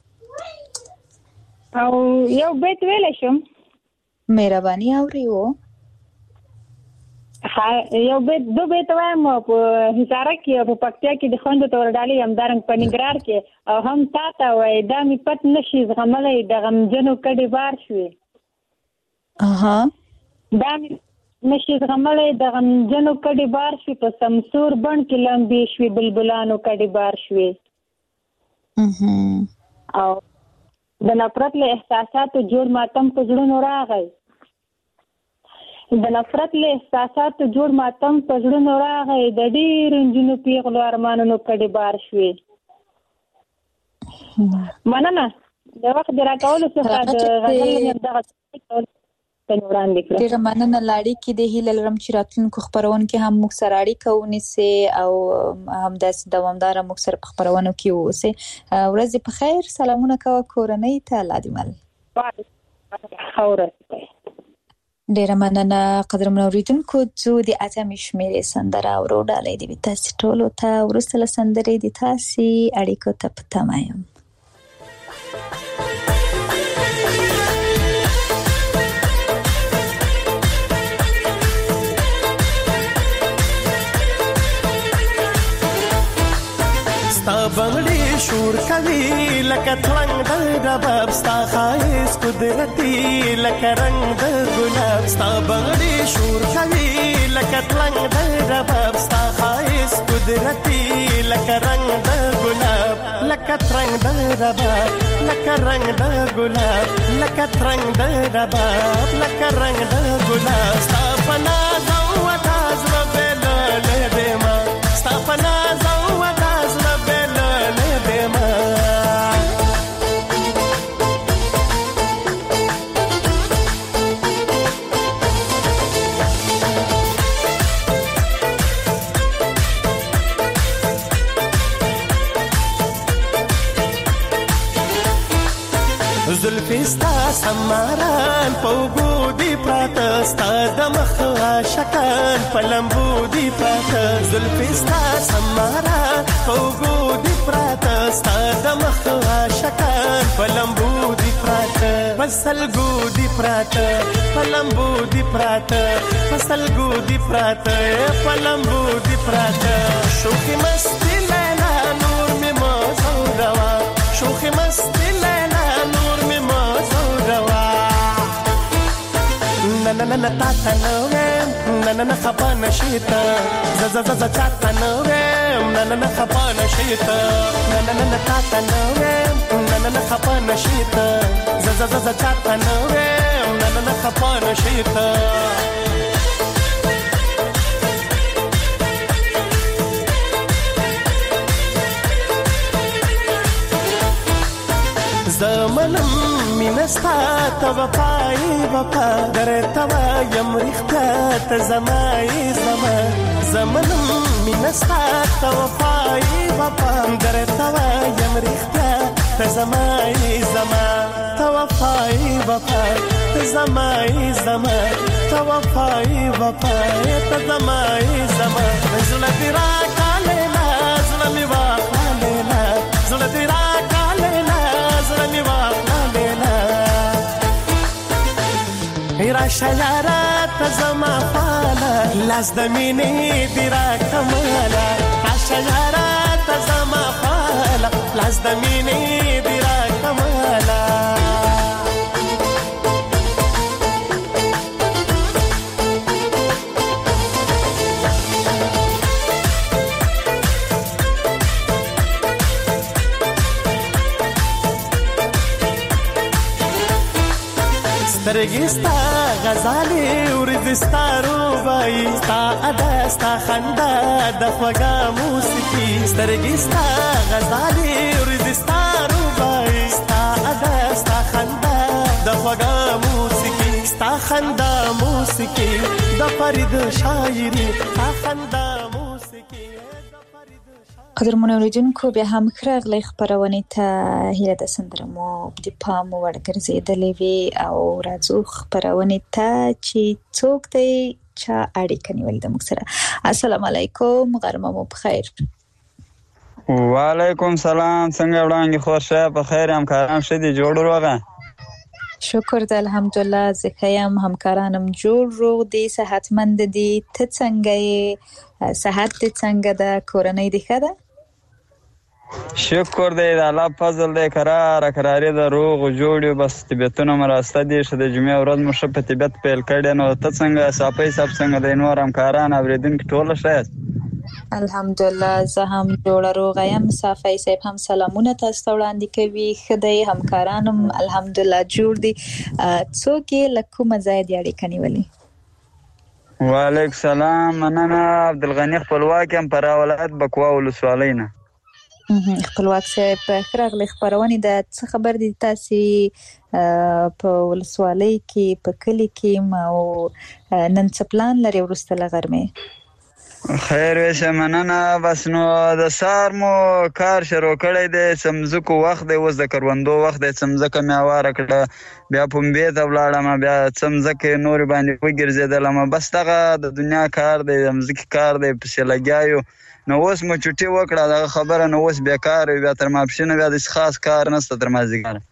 Speaker 11: او یو بیت ویلی شم؟
Speaker 3: مهرباني اوري و
Speaker 11: یو بیت دو بیت وایم په حصاره کې په پکتیا کې د خوندو تور ډالۍ همدارنګ په ننګرهار کې او هم تا ته وایي دا مې پت نشي زغملی د غمجنو کډې بار شوې.
Speaker 3: اها
Speaker 11: دا مې نشي زغملی د غمجنو کډې بار شوې په سمسور بڼ کې لمبې شوې بلبلانو کډې بار شوې. او د نفرت له احساساتو جوړ ماتم په زړونو راغی د نفرت له احساساتو جوړ ماتم په زړونو راغی د ډېرو نجونو پیغلو ارمانونو کډې بار شوې. مننه. د وخت د راکولو څخه د غزل دغه
Speaker 3: ډیره مننه. لاړې کې د هیله لرم چې راتلونکو خپرونکو هم موږ سره اړیکه ونیسي او همداسې دوامداره موږ سره په خپرونو کې واوسي. ورځ په خیر. سلامونه کوه کورنۍ ته. الله دې مل. ډیره مننه. قدرمن اوریدونکو زه د اتمې شمیرې سندره اورو. ډالۍ دې تاسو ټولو ته. وروسته له سندرې د تاسو اړیکو ته په تمه یم.
Speaker 8: ستا بنگړي شور کوي لکه ترنګ د رباب ستا خایس قدرتي لکه رنگ د ګلاب ستا بنگړي شور کوي لکه ترنګ د رباب ستا خایس قدرتي لکه رنگ د ګلاب لکه ترنګ د رباب لکه رنگ د ګلاب لکه ترنګ د رباب لکه رنگ د ګلاب ستا پنا زو وتاز ربل له دما ستا پنا زو وتاز زلفی ستا سماران پوگو دی پراتا ستا دمخ عاشقان پلمبو دی پراتا زلفی ستا سماران پوگو دی پراتا ستا دمخ عاشقان پلمبو دی پراتا پسلگو دی پراتا پلمبو دی پراتا پسلگو دی پراتا پلمبو دی پراتا شوخی مستی لیلا نور می موزو روا شوخی مستی لیلا na na na ta ta no na na na khapa nashita za za za za ta ta no na na na khapa nashita na na na ta ta no na نه نه خپه نشي ته ز ز ز چاته نه ویم نه نه نه خپه نشي ته زمنم مینستا ته وفای وفا درته وایم رښتیا ته زمای زما زمنم مینستا ته وفای وفا درته وایم رښتیا ته زمای زما ته وفای وفا ته زمای زما ته وفای وفا ته زمای زما زړه دې راکاله لا زړه مې واخاله لا زړه دې راکاله لا زړه مې واخاله لا راشه یاره ته زما فاله لاس د مینې دې راکماله راشه یاره ته زما فاله لاس د مینې دې راکماله سترګې ستا غزالې ورځې ستا روبایي ستا ادا ستا خندا د خوږه موسیقي سترګې ستا غزالې ورځې ستا روبایي ستا ادا ستا خندا د خوږه موسیقي ستا خندا موسیقي د فرید شاعري ستا خندا موسیقي
Speaker 3: قدرمنو اوریدونکو بیا هم راغلی خپرونې ته هیله ده سندره مو د پام وړ ګرځېدلې وي او راځو خپرونې ته چې څوک دی چا اړیکه نیولې ده موږ سره. السلام علیکم، غرمه مو بخیر.
Speaker 12: وعلیکم سلام، څنګه وړاندې خور شه په خیر همکاران شه دي جوړ روغه؟
Speaker 3: شکر ده الحمدلله زه یم، همکارانم جوړ روغ دي، صحتمند دي. ته څنګه یې؟ صحت دې څنګه ده؟ کورنۍ دې ښه ده؟
Speaker 12: شکر دی د الله فضل دی، قراره قرارې ده، روغ جوړ یو، بس طبیعتونه مو راسته دي ښه د جمعې ورځ مو ښه په طبیعت پیل کړی. نو ته څنګه، صافی صاحب څنګه دی، نور همکاران اورېدونکي ټوله ښه یاست؟
Speaker 3: الحمدلله زه هم جوړه روغه یم. صافی صاحب هم سلامونه تاسو ته وړاندې کوي، ښه دی، همکارانم الحمدلله جوړ دي. څوک یې له کومه ځایه دې اړیکه نیولې؟
Speaker 12: وعلیکم سلام، مننه. عبدالغني خپلواک یم، فراه ولایت بکوا ولسوالۍ نه.
Speaker 3: خپلواک صاحب ښه راغلی خپرونې ده. څه خبر دي تاسې په ولسوالۍ کې په کلي کې او نن څه پلان لري وروسته له غرمې؟
Speaker 12: خیر ویشه، مننه. بس نو د سهار مو کار شروع کړی دی، څمځکو وخت دی، اوس د کروندو وخت دی، څمځکه مې هواره کړه، بیا پنبې ته ولاړم، بیا څمځکې نورې باندې وګرځېدلم. بس دغه د دنیا کار دی، د مځکې کار دی، پسې لګیا یو. نو اوس مو چوټي وکړه دغه خبره، نو اوس بیکار یو، بیا تر ماپښینه بیا داسې خاص کار نشته تر مازدیګره.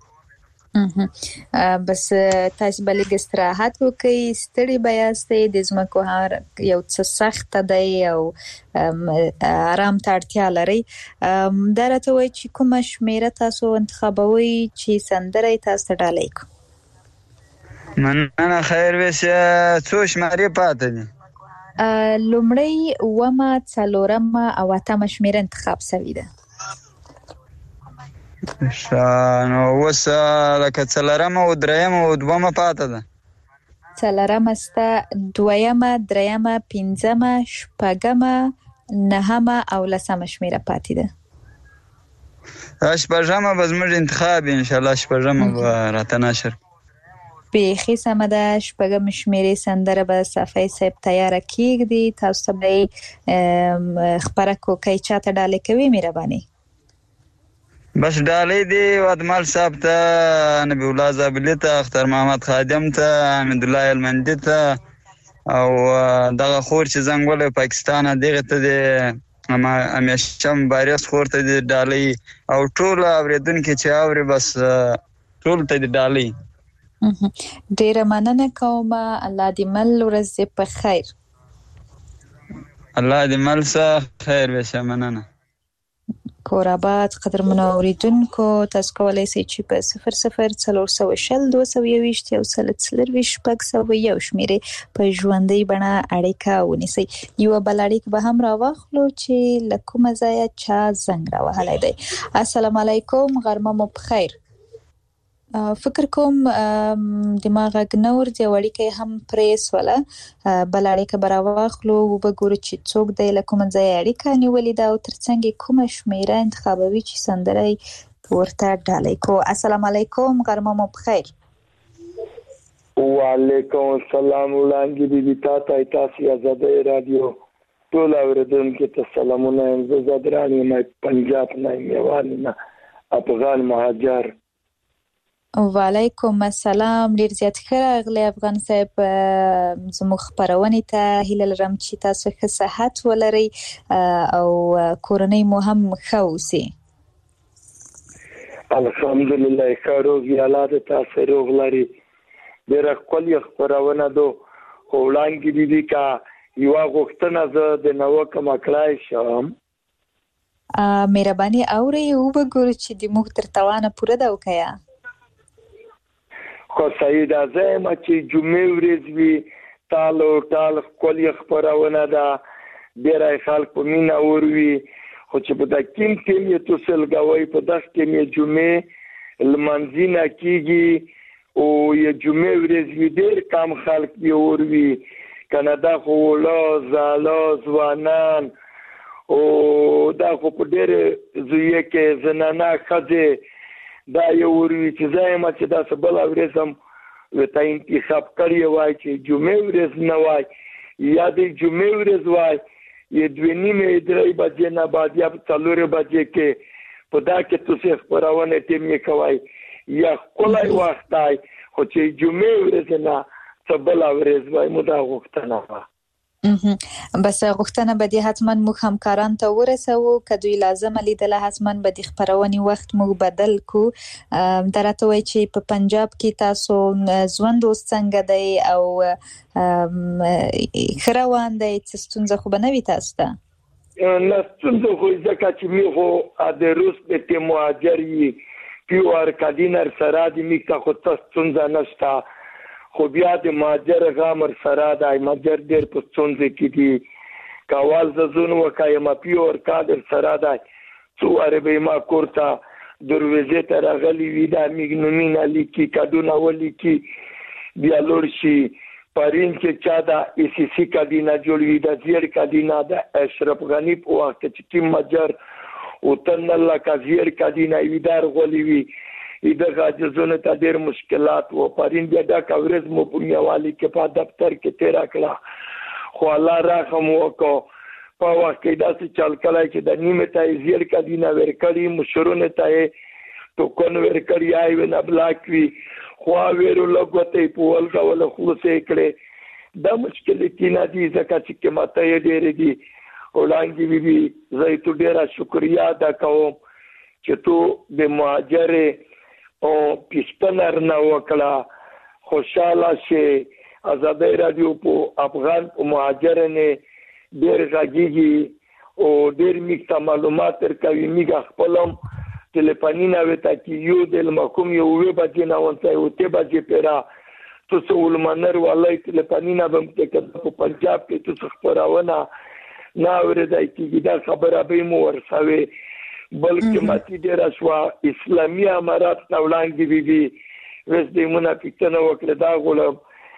Speaker 3: بس تاسو به لږ استراحت وکړئ، ستړي به یاستئ، د ځمکو هر یو څه سخته دی او آرام ته اړتیا لرئ. دا راته وایي چې کومه شمېره تاسو انتخابوئ چې سندره یې تاسو ته ډالۍ کړو؟
Speaker 12: مننه. خیر ویشه، څو شمېرې پاتې دي؟
Speaker 3: لومړی، اوومه، څلورمه او اتمه شمېره انتخاب شوې ده.
Speaker 12: نو اوس لکه څلورمه او درېیمه او دویمه پاتې ده.
Speaker 3: څلورمه سته، دویمه، درېیمه، پنځمه، شپږمه، نهمه او لسمه شمېره پاتې ده.
Speaker 12: شپږمه به زموږ انتخاب انشاءالله، شپږمه به راته نشر.
Speaker 3: بیخي سمه ده. شپږم شمېرې سندره به صافی صاحب تیاره کېږدي، تاسو ته به خپره کوکۍ چاته ډالۍ کوي مهرباني؟
Speaker 12: بس ډالۍ دی وادمال صاحب ته، نبی الله زابلي ته، اختر محمد خادم ته، حمید الله المندي ته، او دغه خور چې زنګ ولی پاکستان دغه ته دی همیشه مبارز خور ته دی ډالۍ، او ټول اورېدونکي چې اوري بس ټول ته دی ډالۍ.
Speaker 3: ډیره مننه کوم، الله دې مل ورځ په خیر.
Speaker 12: الله دې مل سه خیر وشه، مننه.
Speaker 3: کورابات قدرمنو اوریدونکو تاسو کولای شئ چې په صفر صفر څلور سوه شل دوه سوه یوویشت یو سل څلرویشت شپږ سوه یو شمیرې په ژوندۍ بڼه اړیکه ونیسئ. یوه بل اړیکه به هم راواخلو چې له کومه ځایه چا زنګ راوهلی دی. السلام علیکم، غرمه مو بخیر. فکر کوم دماغ غنور دی وړیکه هم پرې سواله بل اړیکه به راواخلو وګورو چې څوک دی له کومه ځایه اړیکه نیولې ده او ترڅنګ کومه شمیره انتخابوي چې سندره ورته ډالۍ کو. السلام علیکم، غرمه مو بخیر.
Speaker 13: وعلیکم السلام وړاندې دي تاسو تاسو آزاد رادیو ټول اوریدونکو ته سلامونه. زه زدرانی مې پنجاب نه میوان نه افغان مهاجر.
Speaker 3: وعلیکم السلام، ډیر زیات ښه راغلی افغان صاحب. زموږ خپرونې ته هیله لرم چې تاسو ښه صحت ولرئ او کورنۍ مو هم ښه اوسي.
Speaker 13: الحمدلله ښه روغ یاله د تاسو روغ لري. ډیره ښکلې خپرونه ده. خو وړاندې دي دي که یوه غوښتنه زه د نوه کومه کړای شم.
Speaker 3: مهرباني اورئ وګورو چې د موږ تر توانه پوره ده وکړه.
Speaker 13: خو سعید اعظم چې جمعې ورځ وي تال او ټال ښکلې خپرونه ده. ډېری خلک په مینه وروي خو چې په دا کیم کې یې تاسو لګوئ په دغه کې یې جمعې لمانځنه کېږي او یې جمعې ورځ وي ډېر کم خلک یې وروي کنه دا خو وړه زاړه ځوانان او دا خو په ډېرې ځایو کې زنانه ښځې دا یو وروي چې زه یم چې داسې بله ورځ هم ورته انتخاب کړی وای چې جمعې ورځ نه وای یا د جمعې ورځ وای یې دوه نیمې درې بجې نه بعد یا څلورې بجې کې په دا کې تاسو خپرونه ټیم یې کوئ یا ښکلی وخت دی خو چې جمعې ورځ نه څه بله ورځ وای مو دا غوښتنه وه.
Speaker 3: بس غوښتنه به دې حتما موږ همکاران ته ورسوو که دوی لازمه لیدله حتما به د خپرونې وخت موږ بدل کو. دا راته وایي چې په پنجاب کې تاسو ژوند اوس څنګه دی او ښه روان دی؟ څه ستونزه خو به نه وي تاسو ته؟
Speaker 13: نه ستونزه خو ځکه چې موږ خو د روس د مهاجر یې پیور کادینر سره د موږ ته خو څه ستونزه نشته. خو بیا د مهاجر غامر سره د مهاجر ډېر په ستونزې کې دي. که اول زه زون وکایم پیور کادر سره دی څو وارې به یې ما کور ته دروازې ته راغلي وي دا میږ نومونه لیکي کډونه ولیکي بیا لوړ شي پرین کې چا د ای سی سی کابینه جوړ وي د زیر کابینه د اشرف غني په وخت کې چې مهاجر او تن الله کا زیر کابینه ویدار غولي وي دغه عجزونه ته ډېر مشکلات و. پرین بیا دا کورز مو پونیوالي کې په دفتر کې تیرا کړه خو الله رحم وکړو. په وخت کې داسې چل کړی چې د نیمه ته زیر کابینه ورکړي مشرونه ته ټوکن ورکړي آی ونه بلاک وي خو ویرو لګوتې په ولګه ول خلاصې کړي. دا مشکلتونه دي ځکه چې قیمته یې ډېرې دي. وړاندې بي بي زه ته ډېره شکریا ادا کوم چې تو د مهاجرې او پښتنر نه وکړه خوشاله شي. آزادۍ رادیو په افغان او مهاجرنه ډېر غږیږي او ډېر میکته معلومات ورکوي. میګه خپلم ټلیفونونه وته کې یو د مکوم یو وی بجې نه ونته او ته بجې پیرا تاسو ولمنر والله ټلیفونونه بم ته په پنجاب کې تاسو خبرونه نه ورېدای کیږي. دا خبره به مو ورسوي بلکې ماتي ډېره شوه. اسلامي امارات نه وړاندې بي بي وس دې منافقتنه وکړه دا غواړم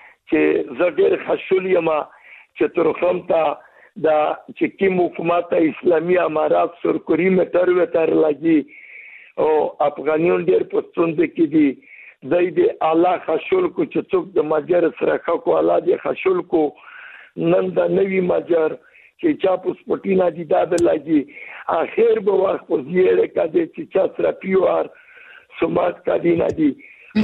Speaker 13: چې زه ډېر خوشحال یم چې ترخم ته دا چې کوم حکومت اسلامي امارات سرکوري متر وتر لګي او افغانیون ډېر په ستونزه کې دي. زه دې الله خوشحال کو چې څوک د مهاجر سره کو الله دې خوشحال کو. نن دا نوی مهاجر چې چا په سپټینا دي دا به لګي اخر به وخت په زیره کده چې چا سره پیوار سمات کدی نه دي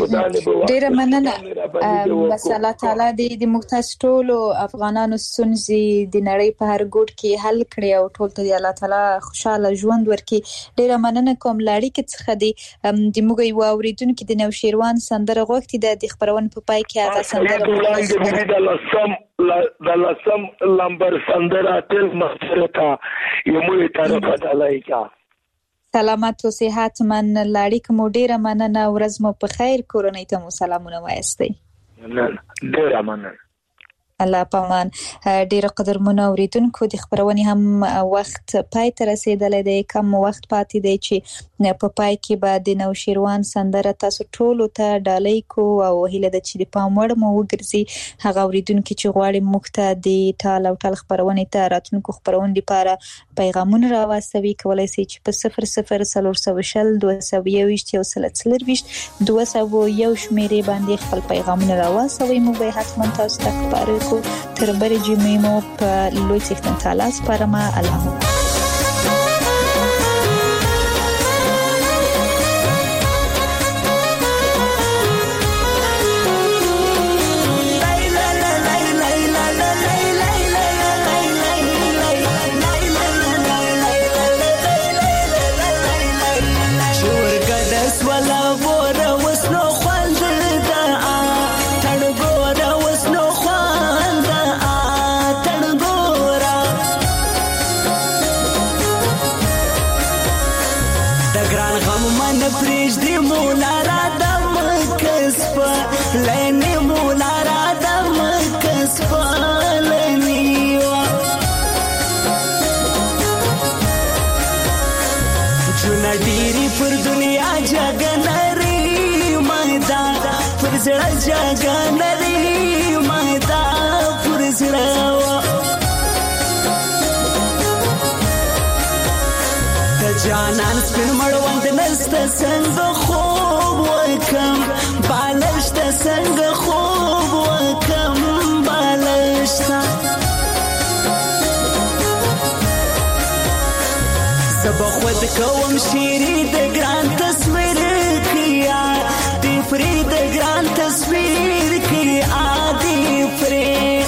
Speaker 3: ډیره مننه. بس الله تعالی دې د مختص ټولو افغانانو ستونزې د نړۍ په هر ګوټ کې حل کړي او ټول ته الله تعالی خوشاله ژوند ورکړي. ډیره مننه کوم لاړی کې څخه دی د موږ یو اوریدونکو د نوشیروان سندره غوښتي د خبرونه په پای کې هغه سندره
Speaker 13: د لسم د لسم لمبر سندره تل مسترتا یمو طرفه دلای کا
Speaker 3: سلامت او صحت من لاړی کوم ډیره مننه ورځ مو په خیر کورنۍ ته مو سلامونه وایستئ
Speaker 13: ډیره مننه
Speaker 3: الله پامان. ډیره قدرمنو اوریدونکو د خبرونې هم وخت پای ته رسیدلی دی، کم وخت پاتې دی چې په پای کې به د نوشیروان سندره تاسو ټولو ته ډالۍ کو او هیله ده چې د پام وړ مو وګرځي. هغه اوریدونکو چې غواړي موږ ته د ټال او ټال خبرونې ته راتلونکو خبرونې لپاره پیغامونه راواستوي، کولای شي چې په صفر صفر څلور سوه شل دوه سوه یوویشت یو سل څلرویشت دوه سوه یو شمیرې باندې خپل پیغامونه راواستوي. موږ به حتما تاسو ته خبرې تر بلې جمعې مو په لوی څښتن تعالی سپارم. الله
Speaker 8: جاګنري مادا پرزړوا د جانان سپین مړوند نست څنګه خوب وکم بالشت څنګه خوب وکم بالشت سبا خود کوم شيري د ګران تصویر کیا دی فرید ګران تصویر کی آدی فرید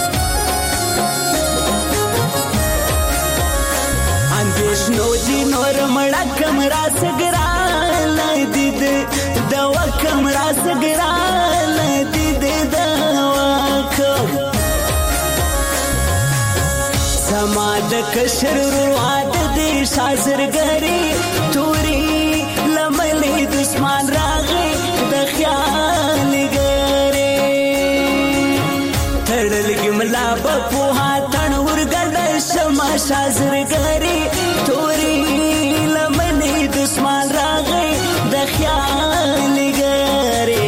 Speaker 8: اندیش نو دی نور مڑا کمرا سگران دید دوا کمرا سگران دید دوا کم سماد کشر رواد دی شازرگری توری لملی دسمان راغی د خیال ګره تړل ګملا په هاتن ورګل شمع شازرګری توري لمنې دسمان راغی د خیال ګره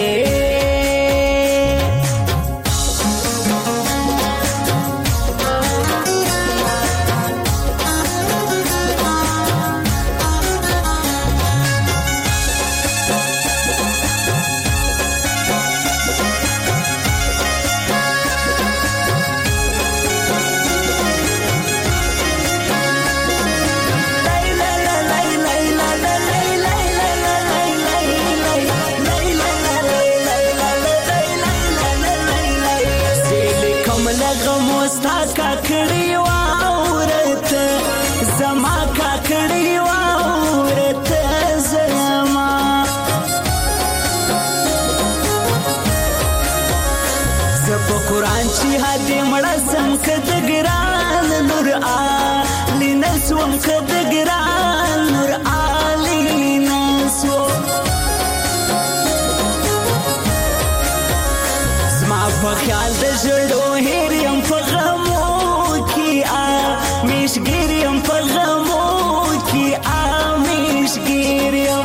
Speaker 8: وم کد ګران نور علی نسو زما په خیال د جوړو هریم په غمو کی ا میشګریم په غمو کی ا میشګریم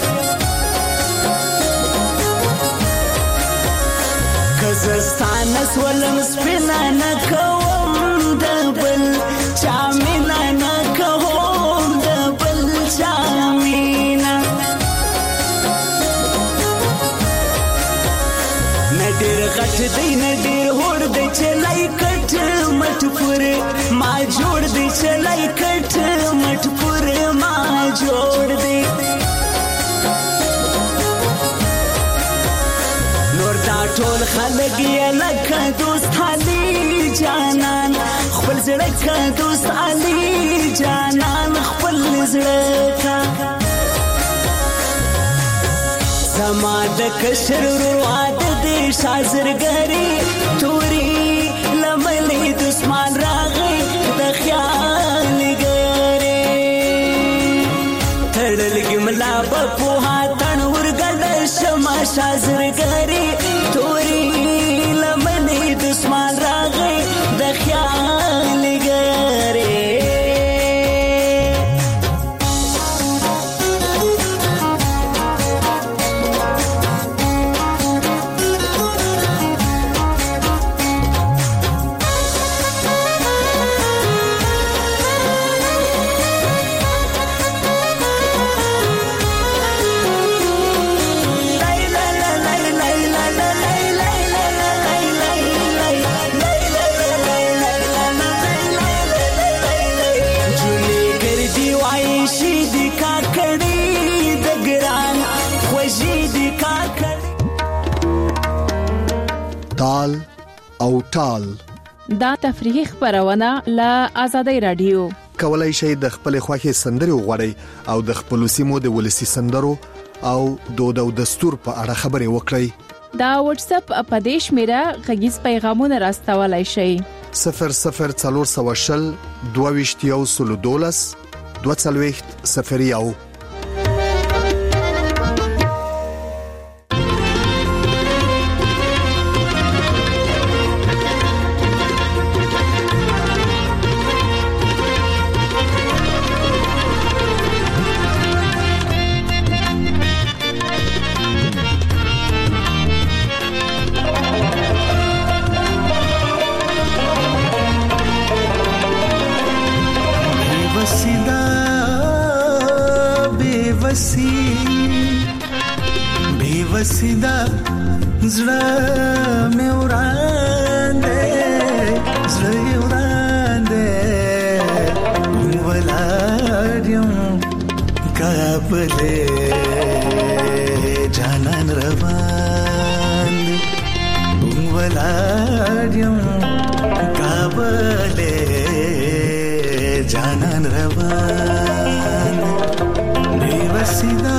Speaker 8: کزستان سولم سپینا نکوم دبل چامینا نکوم غټ دی نه ډیر هوړ دی چې لای کټ مټ پورې ما جوړ دی چې لای کټ مټ پورې ما جوړ دی نور دا ټول خلک یې لکه دوست علي جانان خپل زړه کا دوست علي جانان خپل زړه کا زما د کشر رواد دی شازرګری توري لملي دسمان راغی د خیال ګره تړل
Speaker 14: لا بپوها تن ورګل شما شازرګری توري لمنې دسمان راغی د خیال ګری
Speaker 1: تال او ټال
Speaker 2: دا تفریحي خبرونه له آزادۍ رادیو
Speaker 1: کولای شئ د خپل خوښي سندري وغوړئ او د خپل سیمو د ولسی سندرو او دود او دستور په اړه خبري وکړئ.
Speaker 2: دا واتس اپ اپدیش میرا غږیز پیغامونه راستولای شئ
Speaker 1: صفر صفر څلور سو شل دوه ویشتیو سلو دولس دوه څلوېښت صفر یو.
Speaker 14: وسیدا زړه مې وړاندې زړه وړاندې ولادم کابلې جانان روان ولادم کابلې جانان روان بے وسیدا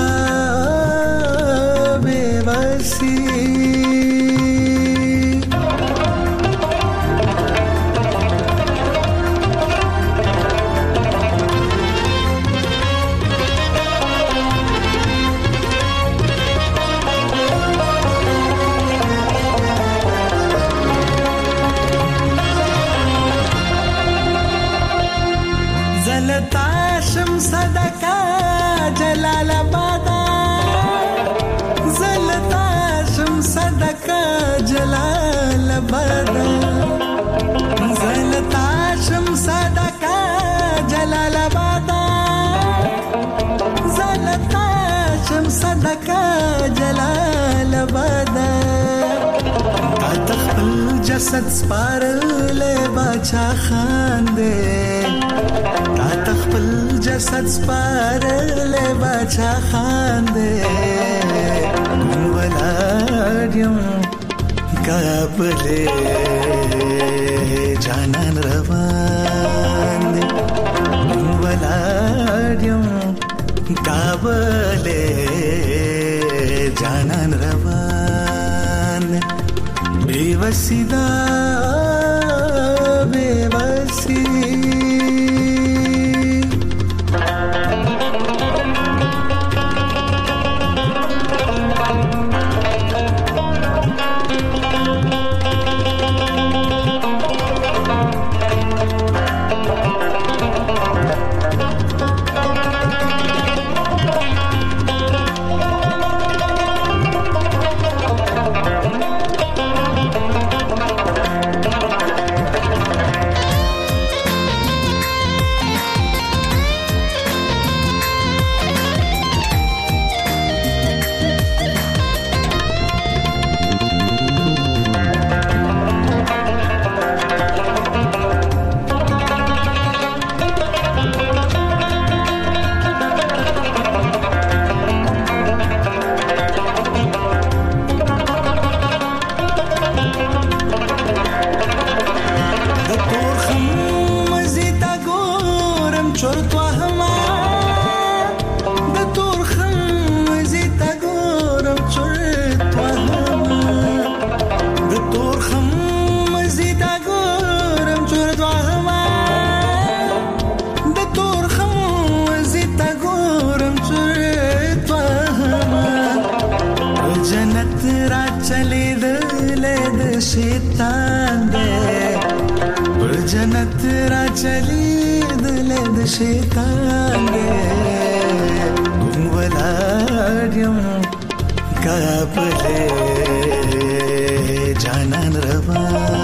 Speaker 14: زلتاشم صدقه جلال آباد زلتاشم صدقه جلال آباد زلتاشم صدقه جلال آباد زلتاشم صدقه جلال آباد تا تخپل جسد سپارلې باچا خان دې تا تخپل جسد سپارلې باچا خان دې ولادم کابلې جانان روان دې ولادم کابلې جانان روان دې بے وسیدا بے وسی چلی دل د شیطان دې کوم ولاړم کابل جانان روان